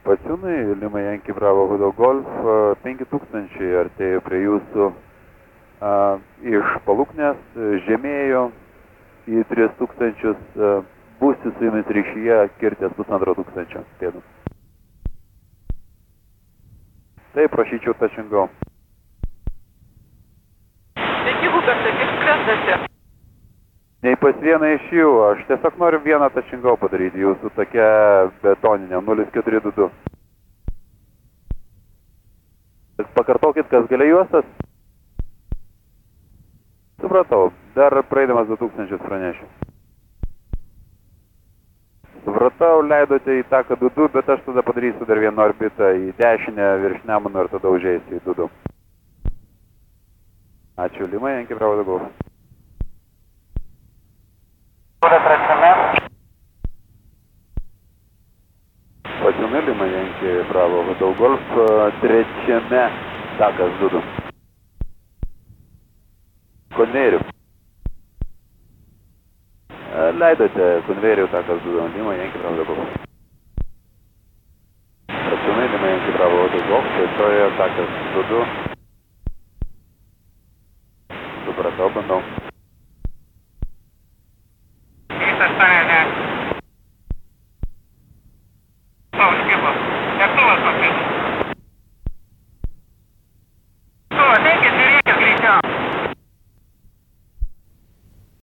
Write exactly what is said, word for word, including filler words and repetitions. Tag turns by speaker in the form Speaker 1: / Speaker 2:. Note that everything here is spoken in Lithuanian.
Speaker 1: Pasiūnai, Lima Yankee Bravo Hodo Golf, penki tūkstančiai artėjo prie jūsų a, iš Paluknės, žemėjo į tris tūkstančius, a, būsiu su jumis ryšyje kirtės pusantro tūkstančio pėdų. Taip, prašyčiau touch and go.
Speaker 2: Sveiki, Hubertai, kaip skrendate?
Speaker 1: Nei pas vieną iš jų, aš tiesiog noriu vieną touch and go padaryti, jūsų tokia betoninė, nulis keturi du du. Pakartokit, kas galia juostas? Supratau, dar praeidamas du tūkstančius pranešiu. Supratau, leidote į taką du du, bet aš tada padarysiu dar vieną orbitą į dešinę virš Nemuno ir tada užeisiu į du du. Ačiū, Lima Yankee Bravo Hodo Golf. Pasiūnai, Lima Yankee Bravo Hodo Golf, trečiame takas du du. Konvejerių. Leidote konvejerių takas du du, Lima Yankee Bravo Hodo Golf. Pasiūnai, Lima Yankee Bravo Hodo Golf, trečioje takas du du. Supratau, bandau.
Speaker 2: trys aštuoniasdešimt.